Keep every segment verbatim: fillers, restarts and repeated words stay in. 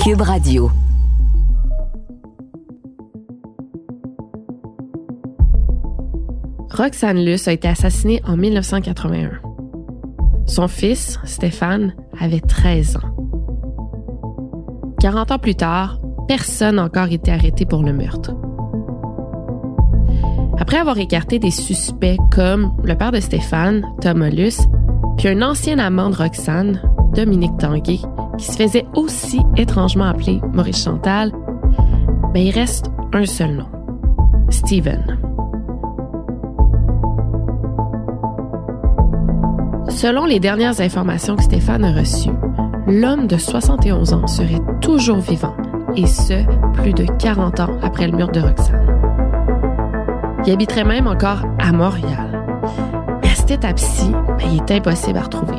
Cube Radio. Roxane Luce a été assassinée en dix-neuf cent quatre-vingt-un. Son fils, Stéphane, avait treize ans. quarante ans plus tard, personne n'a encore été arrêté pour le meurtre. Après avoir écarté des suspects comme le père de Stéphane, Thomas Luce, puis un ancien amant de Roxane, Dominique Tanguay, qui se faisait aussi étrangement appeler Maurice Chantal, ben il reste un seul nom, Steven. Selon les dernières informations que Stéphane a reçues, l'homme de soixante et onze ans serait toujours vivant, et ce, plus de quarante ans après le meurtre de Roxane. Il habiterait même encore à Montréal. Mais à cette étape-ci, ben, il est impossible à retrouver.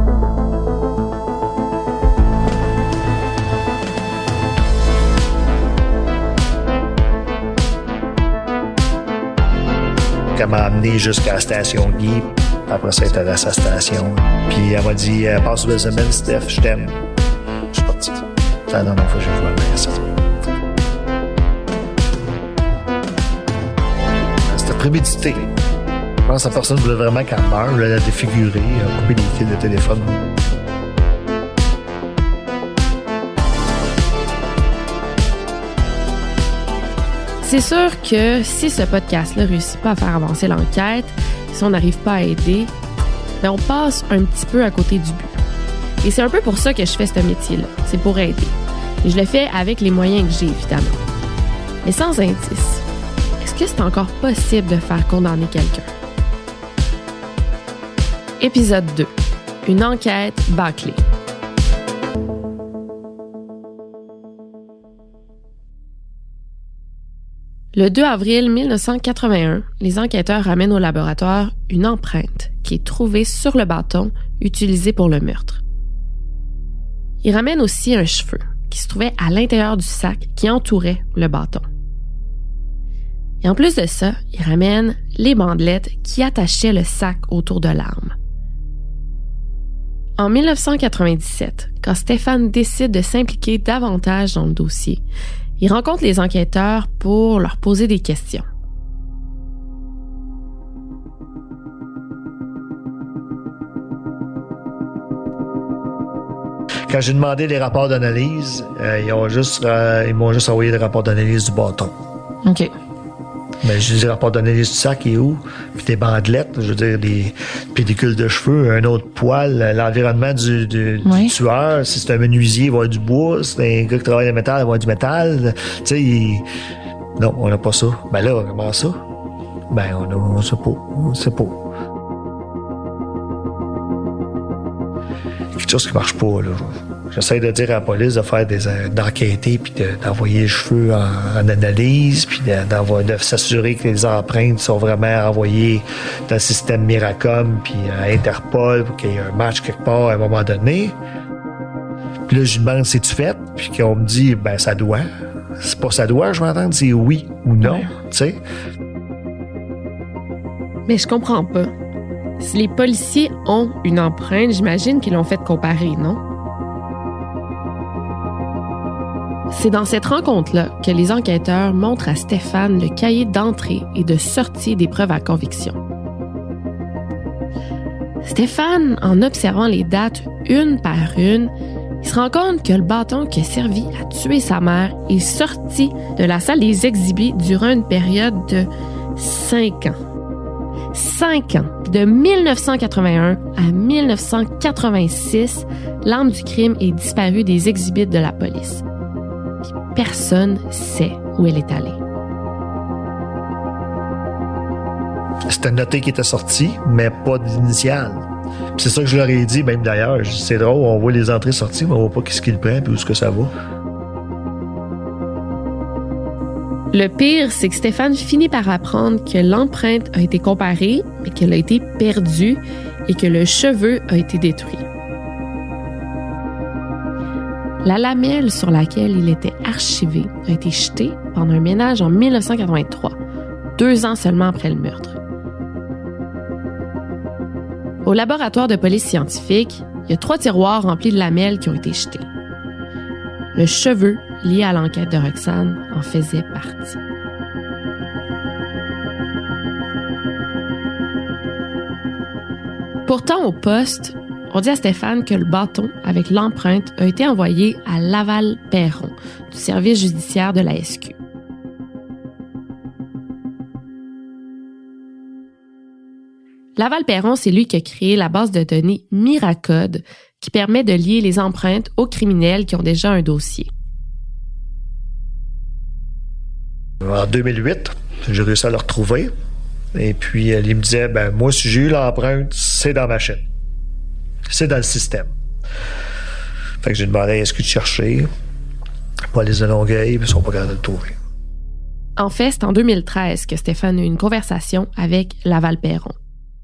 Elle m'a amené jusqu'à la station Guy. Après ça, elle était à sa station. Puis elle m'a dit « Passe une semaine, Steph, je t'aime. » Je suis parti. C'est la dernière fois que j'ai joué à la ça. C'était prémédité. Je pense que la personne voulait vraiment qu'elle meure. Elle l'a défigurée, elle a coupé des fils de téléphone. C'est sûr que si ce podcast-là ne réussit pas à faire avancer l'enquête, si on n'arrive pas à aider, bien on passe un petit peu à côté du but. Et c'est un peu pour ça que je fais ce métier-là. C'est pour aider. Et je le fais avec les moyens que j'ai, évidemment. Mais sans indice, est-ce que c'est encore possible de faire condamner quelqu'un? Épisode deux. Une enquête bâclée. Le deux avril dix-neuf cent quatre-vingt-un, les enquêteurs ramènent au laboratoire une empreinte qui est trouvée sur le bâton utilisé pour le meurtre. Ils ramènent aussi un cheveu qui se trouvait à l'intérieur du sac qui entourait le bâton. Et en plus de ça, ils ramènent les bandelettes qui attachaient le sac autour de l'arme. En dix-neuf cent quatre-vingt-dix-sept, quand Stéphane décide de s'impliquer davantage dans le dossier, il rencontre les enquêteurs pour leur poser des questions. Quand j'ai demandé les rapports d'analyse, euh, ils, ont juste, euh, ils m'ont juste envoyé les rapports d'analyse du bâton. OK. Mais j'ai dit, les rapports d'analyse du sac est où? Puis des bandelettes, je veux dire, des pellicules de cheveux, un autre poil, l'environnement du, du, oui. du tueur. Si c'est un menuisier, il va y avoir du bois. Si c'est un gars qui travaille le métal, il va y avoir du métal. Tu sais, il... non, on n'a pas ça. Ben là, comment ça? Ben, on a, on sait pas. On sait pas. Quelque chose qui marche pas, là. J'essaie de dire à la police de faire des, d'enquêter puis de, d'envoyer les cheveux en, en analyse puis de, de s'assurer que les empreintes sont vraiment envoyées dans le système Miracom puis à Interpol pour qu'il y ait un match quelque part à un moment donné. Puis là, je lui demande c'est-tu fait? Puis qu'on me dit ben ça doit. C'est pas ça doit, je vais entendre dire oui ou non, ouais. Tu sais. Mais je comprends pas. Si les policiers ont une empreinte, j'imagine qu'ils l'ont fait comparer, non? C'est dans cette rencontre-là que les enquêteurs montrent à Stéphane le cahier d'entrée et de sortie des preuves à conviction. Stéphane, en observant les dates une par une, il se rend compte que le bâton qui a servi à tuer sa mère est sorti de la salle des exhibits durant une période de cinq ans. Cinq ans. De dix-neuf cent quatre-vingt-un à dix-neuf cent quatre-vingt-six, l'arme du crime est disparue des exhibits de la police. Puis personne sait où elle est allée. C'était noté qu'il était sorti, mais pas d'initiale. Puis c'est ça que je leur ai dit, même d'ailleurs. Je dis, c'est drôle, on voit les entrées-sorties, mais on voit pas qu'est-ce qu'il prend et où est-ce que ça va. Le pire, c'est que Stéphane finit par apprendre que l'empreinte a été comparée, mais qu'elle a été perdue et que le cheveu a été détruit. La lamelle sur laquelle il était archivé a été jetée pendant un ménage en dix-neuf cent quatre-vingt-trois, deux ans seulement après le meurtre. Au laboratoire de police scientifique, il y a trois tiroirs remplis de lamelles qui ont été jetées. le cheveu lié à l'enquête de Roxane en faisait partie. Pourtant, au poste, on dit à Stéphane que le bâton avec l'empreinte a été envoyé à Laval-Perron, du service judiciaire de la S Q. Laval-Perron, c'est lui qui a créé la base de données Miracode, qui permet de lier les empreintes aux criminels qui ont déjà un dossier. En deux mille huit, j'ai réussi à le retrouver. Et puis, il me disait, ben moi, si j'ai eu l'empreinte, c'est dans ma chaîne. C'est dans le système. Fait que j'ai demandé à la S Q de chercher. Police de Longueuil, puis ils sont pas capables de le trouver. En fait, c'est en deux mille treize que Stéphane a eu une conversation avec Laval-Perron.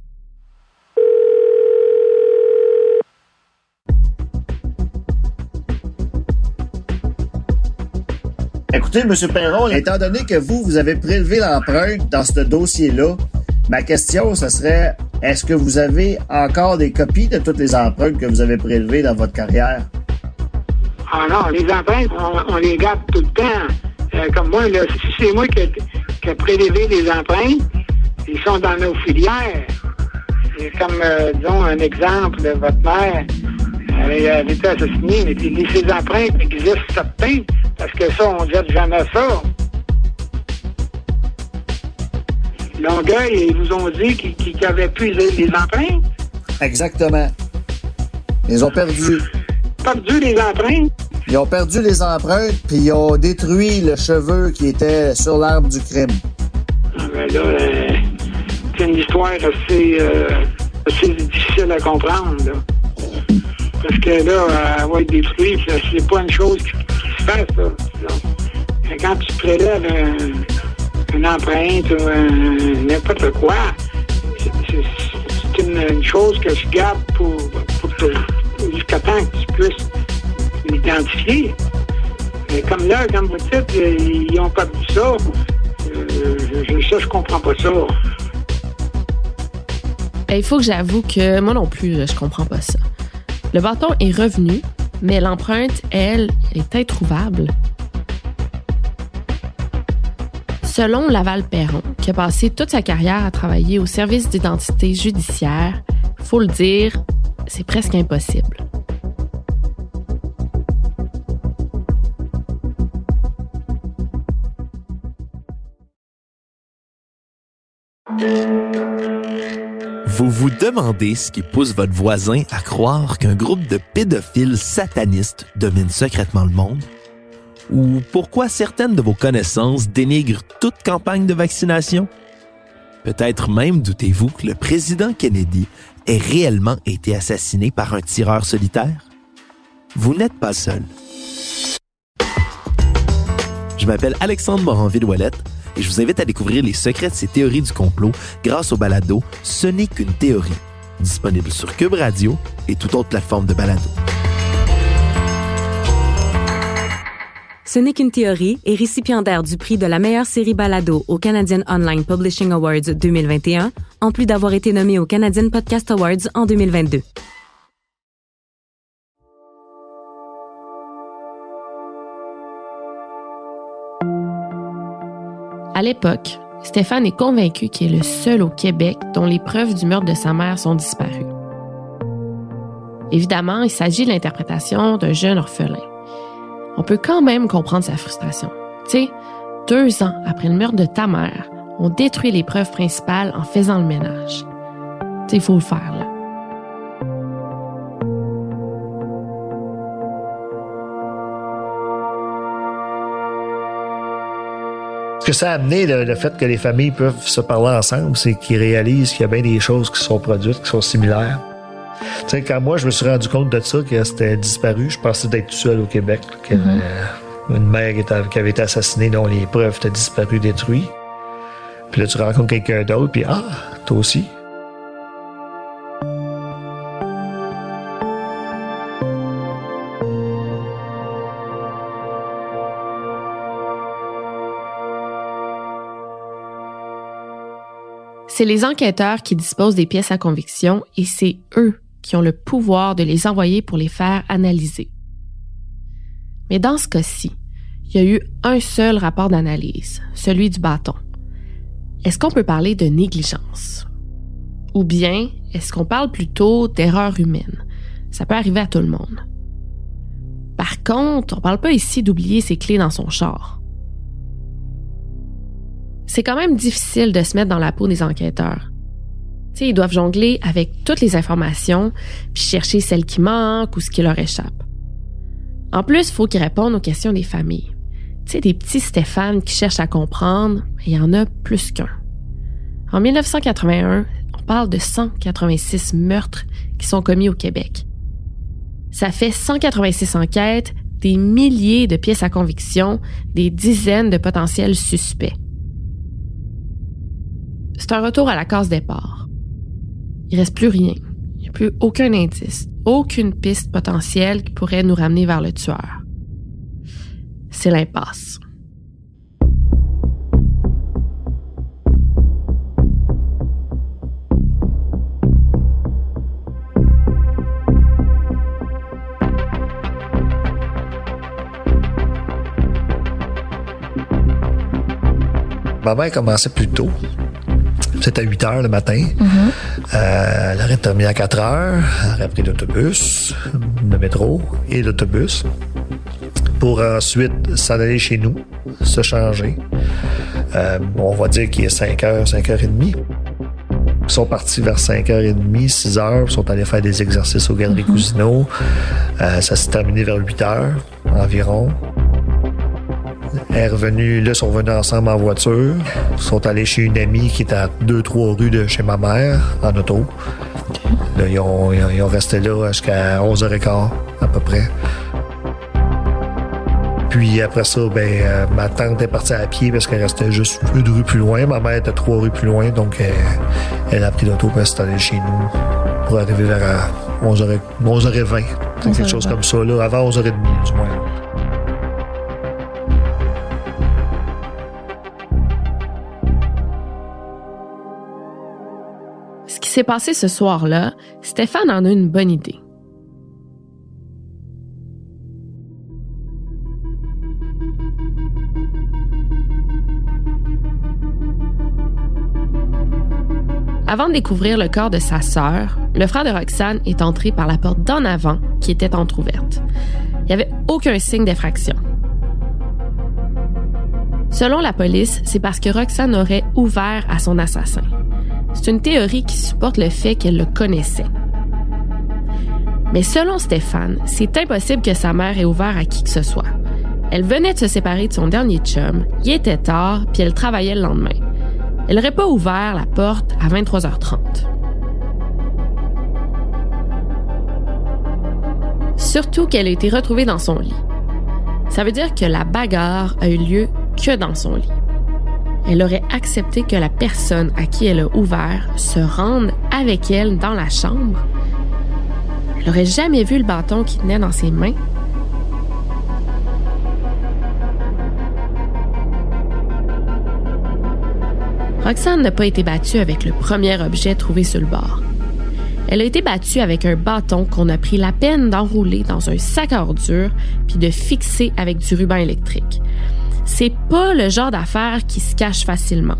Écoutez, M. Perron, étant donné que vous, vous avez prélevé l'empreinte dans ce dossier-là, ma question, ce serait, est-ce que vous avez encore des copies de toutes les empreintes que vous avez prélevées dans votre carrière? Ah non, les empreintes, on, on les garde tout le temps. Euh, comme moi, là, si c'est moi qui ai prélevé les empreintes, ils sont dans nos filières. Et comme, euh, disons, un exemple, votre mère, elle, elle était assassinée, mais puis, ces empreintes existent certains, parce que ça, on ne jette jamais ça. Longueuil, ils vous ont dit qu'ils qu'ils avaient plus les, les empreintes? Exactement. Ils ont perdu. Perdu les empreintes? Ils ont perdu les empreintes, puis ils ont détruit le cheveu qui était sur l'arme du crime. Ah ben là, euh, c'est une histoire assez, euh, assez difficile à comprendre, là. Parce que là, elle va être détruite, c'est pas une chose qui, qui se fait, ça. Donc, quand tu prélèves un, une empreinte ou un, n'importe quoi, c'est, c'est, c'est une, une chose que tu gardes pour, pour te, jusqu'à temps que tu puisses l'identifier. Mais comme là, comme vous dites, ils ont perdu ça. Euh, je, ça, je comprends pas ça. Il faut que j'avoue que moi non plus, je comprends pas ça. Le bâton est revenu, mais l'empreinte, elle, est introuvable. Selon Laval-Perron, qui a passé toute sa carrière à travailler au service d'identité judiciaire, faut le dire, c'est presque impossible. Vous vous demandez ce qui pousse votre voisin à croire qu'un groupe de pédophiles satanistes domine secrètement le monde? Ou pourquoi certaines de vos connaissances dénigrent toute campagne de vaccination? Peut-être même doutez-vous que le président Kennedy ait réellement été assassiné par un tireur solitaire? Vous n'êtes pas seul. Je m'appelle Alexandre Moranville-Ouellette et je vous invite à découvrir les secrets de ces théories du complot grâce au balado « Ce n'est qu'une théorie », disponible sur Cube Radio et toute autre plateforme de balado. Ce n'est qu'une théorie est récipiendaire du prix de la meilleure série balado au Canadian Online Publishing Awards deux mille vingt et un, en plus d'avoir été nommé au Canadian Podcast Awards en deux mille vingt-deux. À l'époque, Stéphane est convaincu qu'il est le seul au Québec dont les preuves du meurtre de sa mère sont disparues. Évidemment, il s'agit de l'interprétation d'un jeune orphelin. On peut quand même comprendre sa frustration. Tu sais, deux ans après le meurtre de ta mère, on détruit les preuves principales en faisant le ménage. Tu sais, il faut le faire, là. Ce que ça a amené, le, le fait que les familles peuvent se parler ensemble, c'est qu'ils réalisent qu'il y a bien des choses qui sont produites, qui sont similaires. Tu sais, quand moi, je me suis rendu compte de ça, que c'était disparu, je pensais d'être tout seul au Québec, là, qu'il y avait mm-hmm. une mère qui, était, qui avait été assassinée, dont les preuves étaient disparues, détruites. Puis là, tu rencontres quelqu'un d'autre, puis ah, toi aussi. C'est les enquêteurs qui disposent des pièces à conviction et c'est eux qui ont le pouvoir de les envoyer pour les faire analyser. Mais dans ce cas-ci, il y a eu un seul rapport d'analyse, celui du bâton. Est-ce qu'on peut parler de négligence? Ou bien, est-ce qu'on parle plutôt d'erreur humaine? Ça peut arriver à tout le monde. Par contre, on parle pas ici d'oublier ses clés dans son char. C'est quand même difficile de se mettre dans la peau des enquêteurs. Tu sais, ils doivent jongler avec toutes les informations, puis chercher celles qui manquent ou ce qui leur échappe. En plus, il faut qu'ils répondent aux questions des familles. Tu sais, des petits Stéphane qui cherchent à comprendre, il y en a plus qu'un. En dix-neuf cent quatre-vingt-un, on parle de cent quatre-vingt-six meurtres qui sont commis au Québec. Ça fait cent quatre-vingt-six enquêtes, des milliers de pièces à conviction, des dizaines de potentiels suspects. C'est un retour à la case départ. Il reste plus rien. Il n'y a plus aucun indice, aucune piste potentielle qui pourrait nous ramener vers le tueur. C'est l'impasse. Ma mère commençait plus tôt. C'était à huit heures le matin. Mm-hmm. Euh, elle aurait terminé à quatre heures. Elle aurait pris l'autobus, le métro et l'autobus pour ensuite s'en aller chez nous, se changer. Euh, on va dire qu'il est cinq heures, cinq heures trente. Ils sont partis vers cinq heures trente, six heures. Ils sont allés faire des exercices aux Galeries mm-hmm. Cousineau. Euh, ça s'est terminé vers huit heures environ. Elle est revenue, là, ils sont revenus ensemble en voiture. Ils sont allés chez une amie qui était à deux, trois rues de chez ma mère, en auto. Là, ils ont, ils ont, ils ont resté là jusqu'à onze heures quinze, à peu près. Puis après ça, ben, euh, ma tante est partie à pied parce qu'elle restait juste une rue plus loin. Ma mère était trois rues plus loin, donc elle, elle a pris l'auto pour s'installer chez nous pour arriver vers onze heures vingt. C'est quelque chose comme ça, là, avant onze heures trente, du moins. Ce qui s'est passé ce soir-là, Stéphane en a une bonne idée. Avant de découvrir le corps de sa sœur, le frère de Roxane est entré par la porte d'en avant qui était entrouverte. Il n'y avait aucun signe d'effraction. Selon la police, c'est parce que Roxane aurait ouvert à son assassin. C'est une théorie qui supporte le fait qu'elle le connaissait. Mais selon Stéphane, c'est impossible que sa mère ait ouvert à qui que ce soit. Elle venait de se séparer de son dernier chum, il était tard, puis elle travaillait le lendemain. Elle n'aurait pas ouvert la porte à vingt-trois heures trente. Surtout qu'elle a été retrouvée dans son lit. Ça veut dire que la bagarre a eu lieu que dans son lit. Elle aurait accepté que la personne à qui elle a ouvert se rende avec elle dans la chambre. Elle n'aurait jamais vu le bâton qui tenait dans ses mains. Roxane n'a pas été battue avec le premier objet trouvé sur le bord. Elle a été battue avec un bâton qu'on a pris la peine d'enrouler dans un sac à ordures puis de fixer avec du ruban électrique. C'est pas le genre d'affaire qui se cache facilement.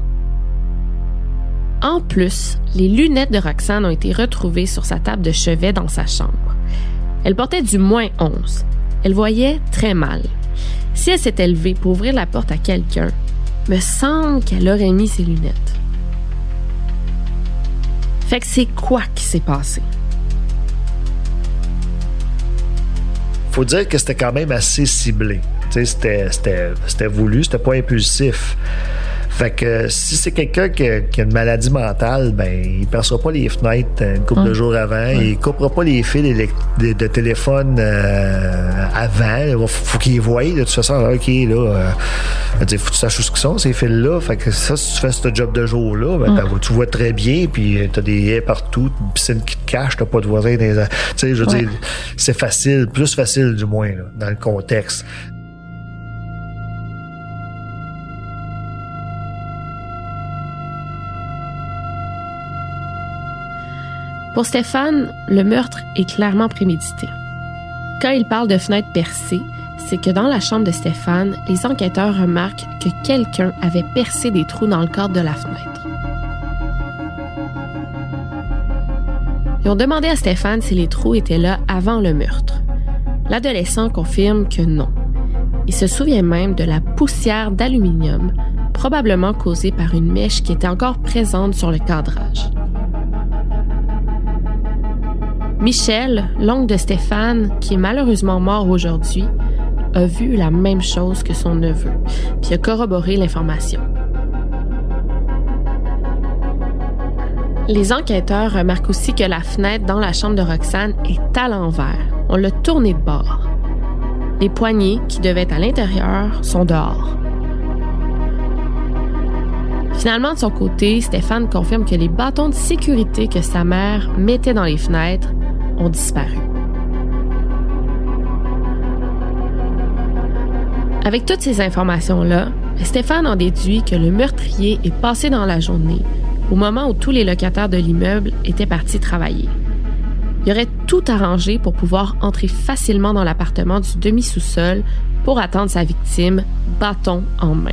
En plus, les lunettes de Roxane ont été retrouvées sur sa table de chevet dans sa chambre. Elle portait du moins onze. Elle voyait très mal. Si elle s'était levée pour ouvrir la porte à quelqu'un, me semble qu'elle aurait mis ses lunettes. Fait que c'est quoi qui s'est passé? Faut dire que c'était quand même assez ciblé. Tu sais, c'était, c'était, c'était voulu, c'était pas impulsif. Fait que si c'est quelqu'un qui a, qui a une maladie mentale, ben il percera pas les fenêtres une couple hum. de jours avant, hum. il coupera pas les fils de, de téléphone euh, avant. Il faut, faut qu'il les voie de toute façon. OK, là, euh, il faut que tu saches où ce qu'ils sont, ces fils-là. Fait que ça, si tu fais ce job de jour-là, ben, hum. tu vois très bien, puis t'as des haies partout, une piscine qui te cache, t'as pas de voisins. Tu sais, je veux ouais. dire, c'est facile, plus facile du moins, là, dans le contexte. Pour Stéphane, le meurtre est clairement prémédité. Quand il parle de fenêtres percées, c'est que dans la chambre de Stéphane, les enquêteurs remarquent que quelqu'un avait percé des trous dans le cadre de la fenêtre. Ils ont demandé à Stéphane si les trous étaient là avant le meurtre. L'adolescent confirme que non. Il se souvient même de la poussière d'aluminium, probablement causée par une mèche qui était encore présente sur le cadrage. Michel, l'oncle de Stéphane, qui est malheureusement mort aujourd'hui, a vu la même chose que son neveu, puis a corroboré l'information. Les enquêteurs remarquent aussi que la fenêtre dans la chambre de Roxane est à l'envers. On l'a tournée de bord. Les poignées, qui devaient être à l'intérieur, sont dehors. Finalement, de son côté, Stéphane confirme que les bâtons de sécurité que sa mère mettait dans les fenêtres ont disparu. Avec toutes ces informations-là, Stéphane en déduit que le meurtrier est passé dans la journée, au moment où tous les locataires de l'immeuble étaient partis travailler. Il aurait tout arrangé pour pouvoir entrer facilement dans l'appartement du demi-sous-sol pour attendre sa victime, bâton en main.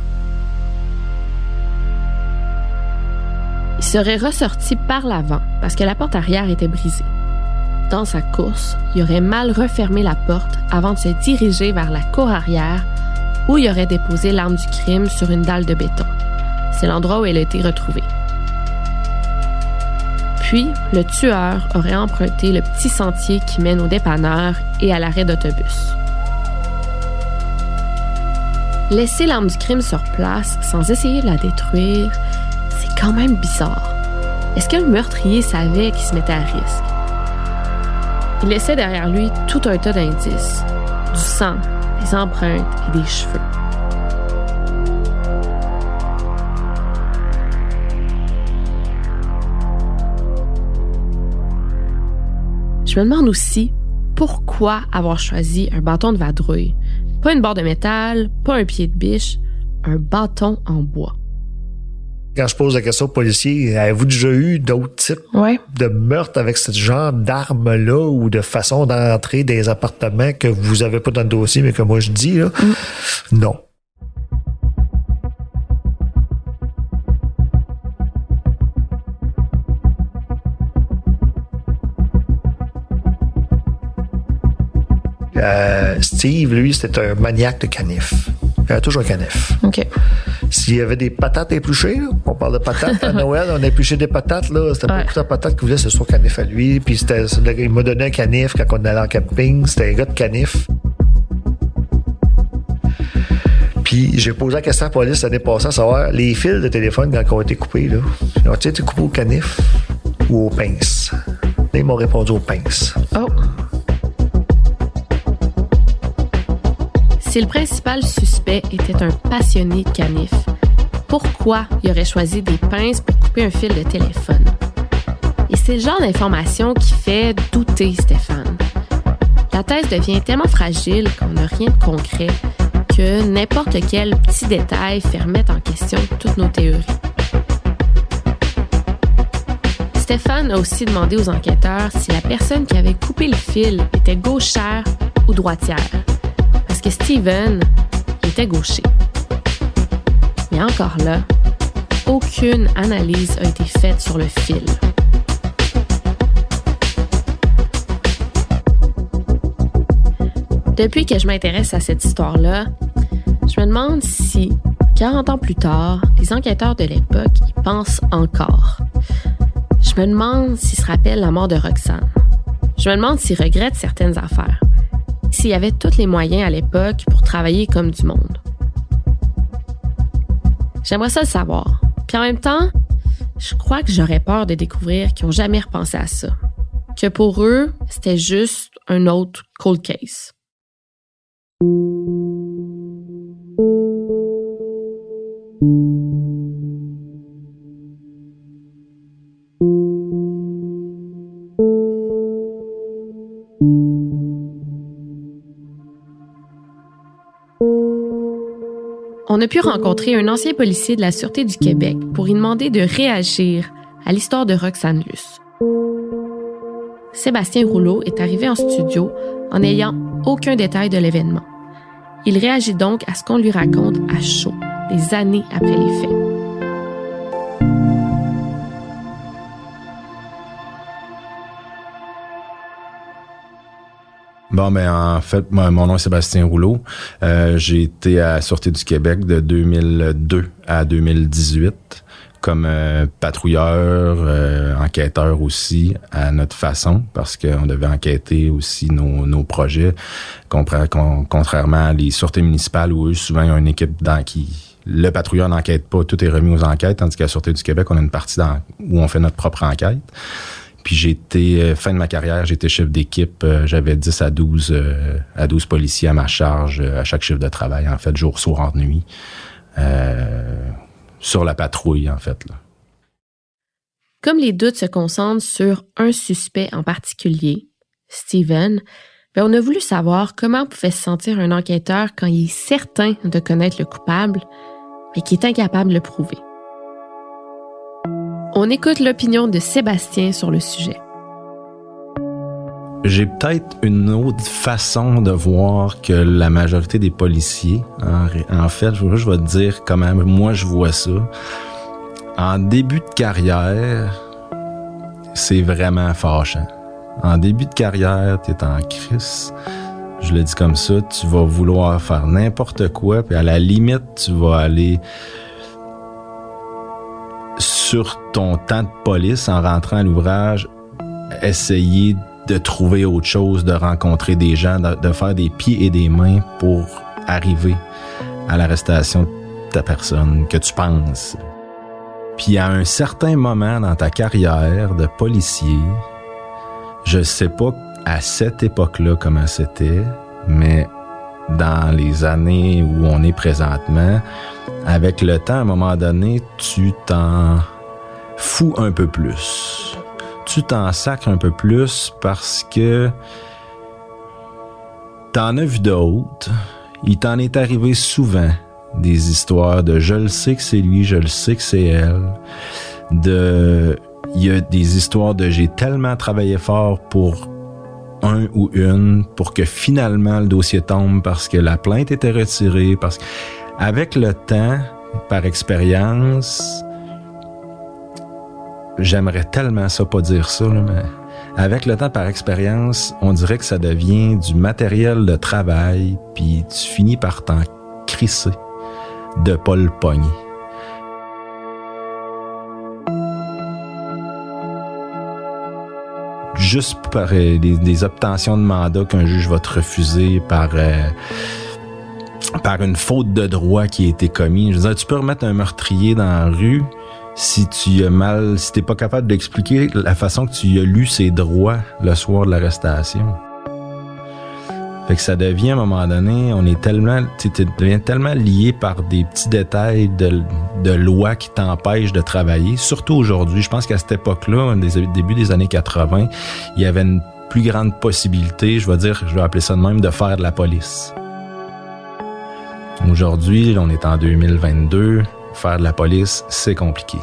Il serait ressorti par l'avant parce que la porte arrière était brisée. Dans sa course, il aurait mal refermé la porte avant de se diriger vers la cour arrière où il aurait déposé l'arme du crime sur une dalle de béton. C'est l'endroit où elle a été retrouvée. Puis, le tueur aurait emprunté le petit sentier qui mène au dépanneur et à l'arrêt d'autobus. Laisser l'arme du crime sur place sans essayer de la détruire, c'est quand même bizarre. Est-ce que le meurtrier savait qu'il se mettait à risque? Il laissait derrière lui tout un tas d'indices. Du sang, des empreintes et des cheveux. Je me demande aussi pourquoi avoir choisi un bâton de vadrouille. Pas une barre de métal, pas un pied de biche, un bâton en bois. Quand je pose la question aux policiers, avez-vous déjà eu d'autres types ouais. de meurtres avec ce genre d'armes-là ou de façon d'entrer dans des appartements que vous avez pas dans le dossier, mais que moi je dis, là? Mm. Non. Euh, Steve, lui, c'était un maniaque de canif. Il avait toujours un canif. OK. S'il y avait des patates épluchées, là, on parle de patates à Noël, on a épluché des patates, là, c'était ouais. beaucoup de patates qu'il voulait, c'est son canif à lui. Puis c'était, il m'a donné un canif quand on allait en camping, c'était un gars de canif. Puis j'ai posé la question à la police l'année passée à savoir les fils de téléphone quand ils ont été coupés, là. Ont-ils été coupés au canif ou aux pinces? Là, ils m'ont répondu aux pinces. Oh! Si le principal suspect était un passionné de canif, pourquoi il aurait choisi des pinces pour couper un fil de téléphone? Et c'est le genre d'information qui fait douter Stéphane. La thèse devient tellement fragile qu'on n'a rien de concret que n'importe quel petit détail fait remettre en question toutes nos théories. Stéphane a aussi demandé aux enquêteurs si la personne qui avait coupé le fil était gauchère ou droitière. Parce que Steven était gaucher. Mais encore là, aucune analyse a été faite sur le fil. Depuis que je m'intéresse à cette histoire-là, je me demande si, quarante ans plus tard, les enquêteurs de l'époque y pensent encore. Je me demande s'ils se rappellent la mort de Roxane. Je me demande s'ils regrettent certaines affaires. S'il y avait tous les moyens à l'époque pour travailler comme du monde. J'aimerais ça le savoir. Puis en même temps, je crois que j'aurais peur de découvrir qu'ils n'ont jamais repensé à ça. Que pour eux, c'était juste un autre cold case. On a pu rencontrer un ancien policier de la Sûreté du Québec pour lui demander de réagir à l'histoire de Roxane Luce. Sébastien Rouleau est arrivé en studio en n'ayant aucun détail de l'événement. Il réagit donc à ce qu'on lui raconte à chaud, des années après les faits. Bon, ben en fait, mon nom est Sébastien Rouleau. Euh, j'ai été à la Sûreté du Québec de deux mille deux à deux mille dix-huit comme euh, patrouilleur, euh, enquêteur aussi, à notre façon, parce qu'on devait enquêter aussi nos, nos projets, contrairement à les sûretés municipales où eux, souvent, ils ont une équipe dans qui... Le patrouilleur n'enquête pas, tout est remis aux enquêtes, tandis qu'à la Sûreté du Québec, on a une partie dans, où on fait notre propre enquête. Puis j'ai été, euh, fin de ma carrière, j'étais chef d'équipe. Euh, j'avais dix à douze, euh, à douze policiers à ma charge euh, à chaque chiffre de travail, en fait, jour, soir, nuit. Euh, sur la patrouille, en fait. Là. Comme les doutes se concentrent sur un suspect en particulier, Steven, ben on a voulu savoir comment pouvait se sentir un enquêteur quand il est certain de connaître le coupable, mais qui est incapable de le prouver. On écoute l'opinion de Sébastien sur le sujet. J'ai peut-être une autre façon de voir que la majorité des policiers. En, en fait, je, je vais te dire comment moi je vois ça. En début de carrière, c'est vraiment fâchant. En début de carrière, t'es en crise. Je le dis comme ça, tu vas vouloir faire n'importe quoi, puis à la limite, tu vas aller sur ton temps de police, en rentrant à l'ouvrage, essayer de trouver autre chose, de rencontrer des gens, de, de faire des pieds et des mains pour arriver à l'arrestation de ta personne, que tu penses. Puis à un certain moment dans ta carrière de policier, je sais pas à cette époque-là comment c'était, mais dans les années où on est présentement, avec le temps, à un moment donné, tu t'en fous un peu plus. Tu t'en sacres un peu plus parce que t'en as vu d'autres. Il t'en est arrivé souvent des histoires de « je le sais que c'est lui, je le sais que c'est elle ». De, il y a des histoires de « j'ai tellement travaillé fort pour un ou une pour que finalement le dossier tombe parce que la plainte était retirée ». Parce qu'avec le temps, par expérience, j'aimerais tellement ça pas dire ça, là, mais avec le temps, par expérience, on dirait que ça devient du matériel de travail, puis tu finis par t'en crisser de pas le pogner. Juste par euh, des, des obtentions de mandat qu'un juge va te refuser par euh, par une faute de droit qui a été commise. Je veux dire, tu peux remettre un meurtrier dans la rue si tu as mal, si t'es pas capable d'expliquer la façon que tu as lu ses droits le soir de l'arrestation. Fait que ça devient, à un moment donné, on est tellement, tu deviens tellement lié par des petits détails de, de lois qui t'empêchent de travailler. Surtout aujourd'hui, je pense qu'à cette époque-là, au début des années quatre-vingts, il y avait une plus grande possibilité, je vais dire, je vais appeler ça de même, de faire de la police. Aujourd'hui, on est en deux mille vingt-deux, faire de la police, c'est compliqué.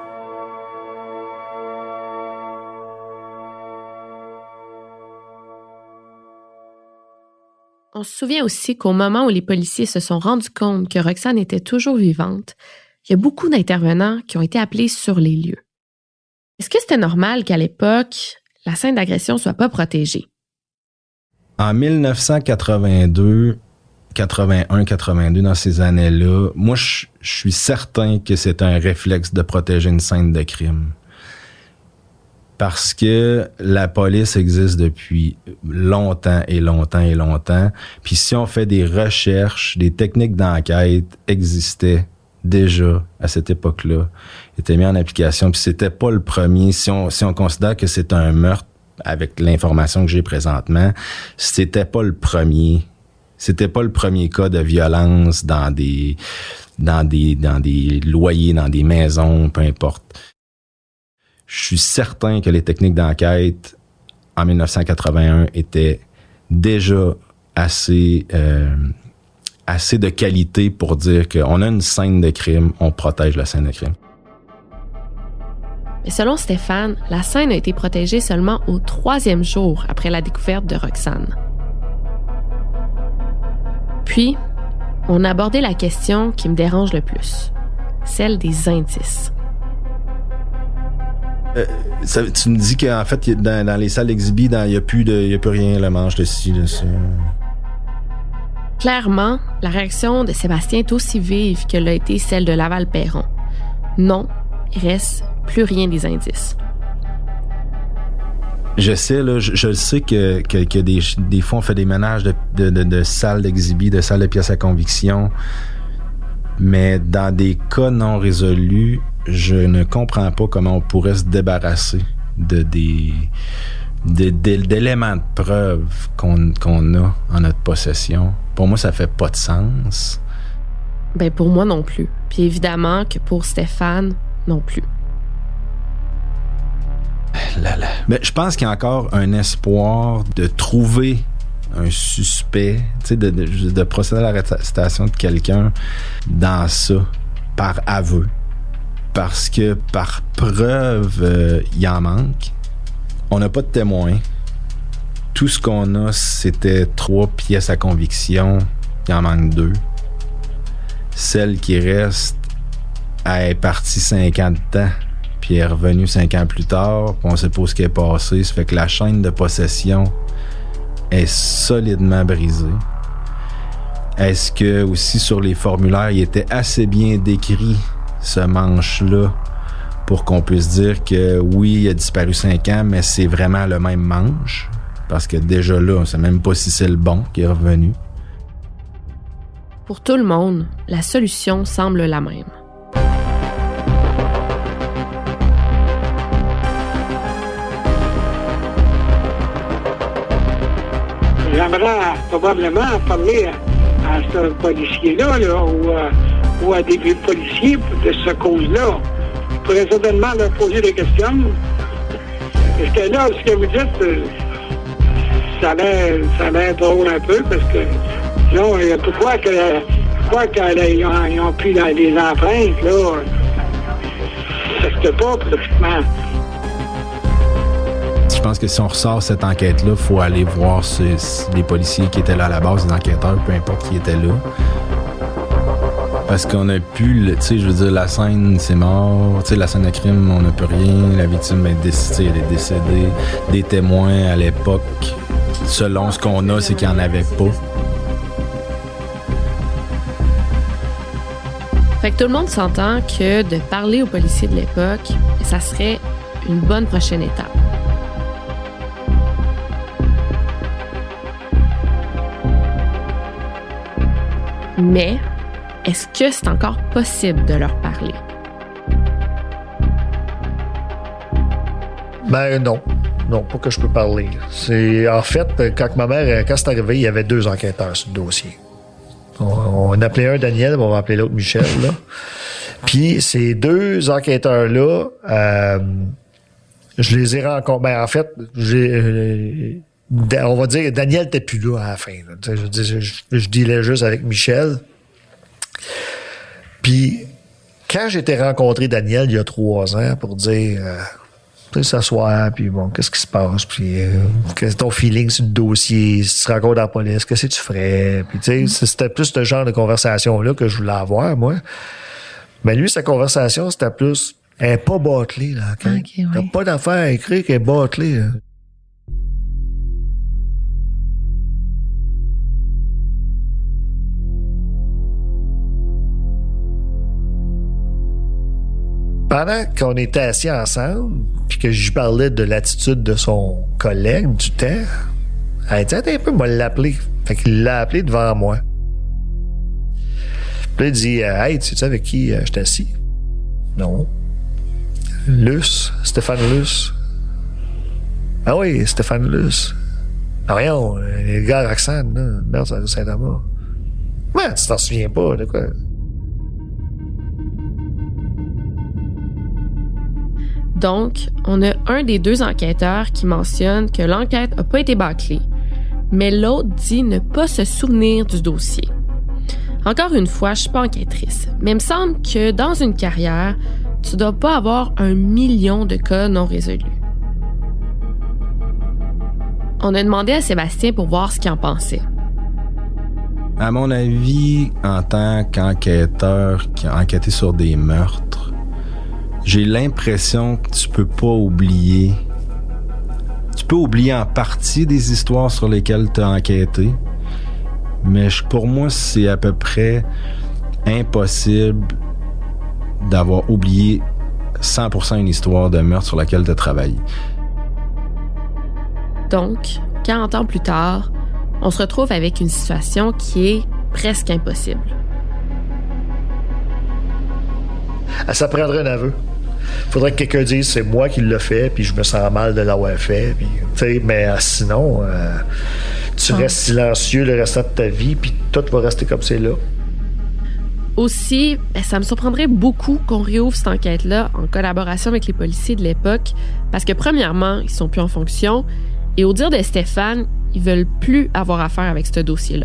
On se souvient aussi qu'au moment où les policiers se sont rendus compte que Roxane était toujours vivante, il y a beaucoup d'intervenants qui ont été appelés sur les lieux. Est-ce que c'était normal qu'à l'époque, la scène d'agression soit pas protégée? En dix-neuf cent quatre-vingt-deux, quatre-vingt-un, quatre-vingt-deux, dans ces années-là, moi, je, je suis certain que c'est un réflexe de protéger une scène de crime. Parce que la police existe depuis longtemps et longtemps et longtemps. Puis si on fait des recherches, des techniques d'enquête existaient déjà à cette époque-là, étaient mis en application. Puis c'était pas le premier. Si on, si on considère que c'est un meurtre, avec l'information que j'ai présentement, c'était pas le premier. C'était pas le premier cas de violence dans des, dans des, dans des loyers, dans des maisons, peu importe. Je suis certain que les techniques d'enquête en dix-neuf cent quatre-vingt-un étaient déjà assez, euh, assez de qualité pour dire qu'on a une scène de crime, on protège la scène de crime. Mais selon Stéphane, la scène a été protégée seulement au troisième jour après la découverte de Roxane. Puis, on a abordé la question qui me dérange le plus, celle des indices. Euh, ça, tu me dis qu'en fait, dans, dans les salles exhibies, il n'y a plus de, y a plus rien, le manche de ci, de ça. Clairement, la réaction de Sébastien est aussi vive que l'a été celle de Laval-Perron. Non, il reste plus rien des indices. Je sais, là, je, je le sais que, que, que des, des fois, on fait des ménages de, de, de, de salles d'exhibit, de salles de pièces à conviction, mais dans des cas non résolus, je ne comprends pas comment on pourrait se débarrasser de des de, de, d'éléments de preuve qu'on, qu'on a en notre possession. Pour moi, ça fait pas de sens. Ben pour moi non plus. Puis évidemment que pour Stéphane non plus. Là, là. Mais je pense qu'il y a encore un espoir de trouver un suspect, tu sais, de, de, de procéder à l'arrestation de quelqu'un dans ça, par aveu. Parce que par preuve, euh, il en manque. On n'a pas de témoins. Tout ce qu'on a, c'était trois pièces à conviction. Il en manque deux. Celle qui reste, elle est partie cinq ans de temps, puis elle est revenue cinq ans plus tard, puis on sait pas ce qui est passé. Ça fait que la chaîne de possession est solidement brisée. Est-ce que aussi sur les formulaires, il était assez bien décrit ce manche-là pour qu'on puisse dire que oui, il a disparu cinq ans, mais c'est vraiment le même manche? Parce que déjà là, on sait même pas si c'est le bon qui est revenu. Pour tout le monde, la solution semble la même. J'aimerais probablement parler à, à ce policier-là, là, ou, euh, ou à des policiers de ce cause-là. Je pourrais certainement leur poser des questions. Parce que là, ce que vous dites, ça a l'air, ça a l'air drôle un peu, parce que non, pourquoi que pourquoi qu'ils ont, ils ont pris dans des empreintes, là, ça se fait pas pratiquement. Je pense que si on ressort cette enquête-là, il faut aller voir ce, les policiers qui étaient là à la base, les enquêteurs, peu importe qui était là. Parce qu'on a pu, tu sais, je veux dire, la scène, c'est mort. Tu sais, la scène de crime, on n'a plus rien. La victime est décédée, elle est décédée. Des témoins à l'époque, selon ce qu'on a, c'est qu'il n'y en avait pas. Fait que tout le monde s'entend que de parler aux policiers de l'époque, ça serait une bonne prochaine étape. Mais est-ce que c'est encore possible de leur parler? Ben non. Non, pas que je peux parler. C'est, en fait, quand ma mère, quand c'est arrivé, il y avait deux enquêteurs sur le dossier. On, on appelait un Daniel, on va appeler l'autre Michel, là. Puis ces deux enquêteurs-là, euh, je les ai rencontrés. Ben, en fait, j'ai... Euh, on va dire, Daniel n'était plus là à la fin. Là. Je, je, je, je dealais juste avec Michel. Puis, quand j'étais rencontré Daniel il y a trois ans pour dire, euh, tu sais, s'asseoir, puis bon, qu'est-ce qui se passe, puis euh, quel est ton feeling sur le dossier, si tu te rencontres dans la police, qu'est-ce que tu ferais, puis tu sais, c'était plus ce genre de conversation-là que je voulais avoir, moi. Mais lui, sa conversation, c'était plus, elle n'est pas bâclée, là. Okay? Okay, ouais. T'as pas d'affaire à écrire qu'elle est bâclée, là. Pendant qu'on était assis ensemble, puis que je parlais de l'attitude de son collègue du temps, elle a dit, attends un peu, moi l'appeler. Fait qu'il l'a appelé devant moi. Puis là, il dit, hey, tu sais avec qui je suis assis? Non. Luce, Stéphane Luce. Ah oui, Stéphane Luce. Ah voyons, les gars Roxane, là, merde, Saint-Thomas. Ouais, tu t'en souviens pas, de quoi? Donc, on a un des deux enquêteurs qui mentionne que l'enquête n'a pas été bâclée, mais l'autre dit ne pas se souvenir du dossier. Encore une fois, je suis pas enquêtrice, mais il me semble que dans une carrière, tu dois pas avoir un million de cas non résolus. On a demandé à Sébastien pour voir ce qu'il en pensait. À mon avis, en tant qu'enquêteur qui a enquêté sur des meurtres, j'ai l'impression que tu peux pas oublier. Tu peux oublier en partie des histoires sur lesquelles tu as enquêté, mais pour moi, c'est à peu près impossible d'avoir oublié cent pour cent une histoire de meurtre sur laquelle tu as travaillé. Donc, quarante ans plus tard, on se retrouve avec une situation qui est presque impossible. Ça prendrait un aveu. Faudrait que quelqu'un dise c'est moi qui l'ai fait, puis je me sens mal de l'avoir fait. Puis, mais euh, sinon, euh, tu ah. restes silencieux le restant de ta vie, puis tout va rester comme c'est là. Aussi, ben, ça me surprendrait beaucoup qu'on réouvre cette enquête-là en collaboration avec les policiers de l'époque, parce que premièrement, ils sont plus en fonction, et au dire de Stéphane, ils veulent plus avoir affaire avec ce dossier-là.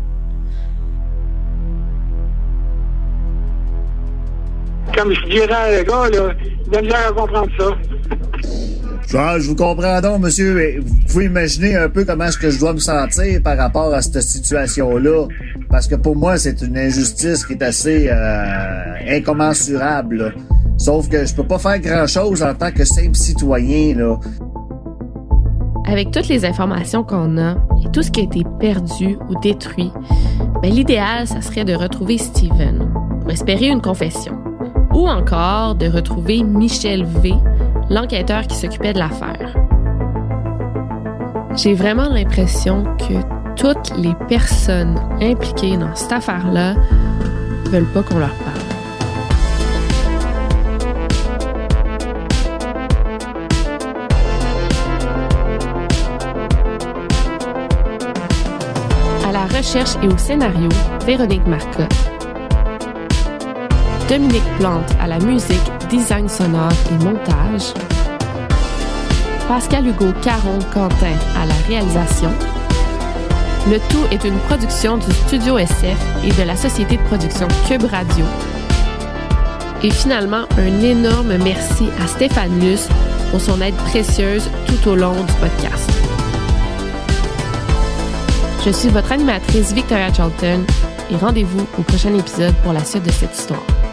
Comme je dirais, le gars, là, il a bien à comprendre ça. Genre, je vous comprends donc, monsieur, mais vous pouvez imaginer un peu comment est-ce que je dois me sentir par rapport à cette situation-là. Parce que pour moi, c'est une injustice qui est assez euh, incommensurable, là. Sauf que je peux pas faire grand-chose en tant que simple citoyen, là. Avec toutes les informations qu'on a et tout ce qui a été perdu ou détruit, ben l'idéal, ça serait de retrouver Steven pour espérer une confession. Ou encore de retrouver Michel V, l'enquêteur qui s'occupait de l'affaire. J'ai vraiment l'impression que toutes les personnes impliquées dans cette affaire-là veulent pas qu'on leur parle. À la recherche et au scénario, Véronique Marcotte. Dominique Plante à la musique, design sonore et montage. Pascal Hugo Caron-Quentin à la réalisation. Le tout est une production du Studio S F et de la société de production Cube Radio. Et finalement, un énorme merci à Stéphane Luce pour son aide précieuse tout au long du podcast. Je suis votre animatrice Victoria Charlton et rendez-vous au prochain épisode pour la suite de cette histoire.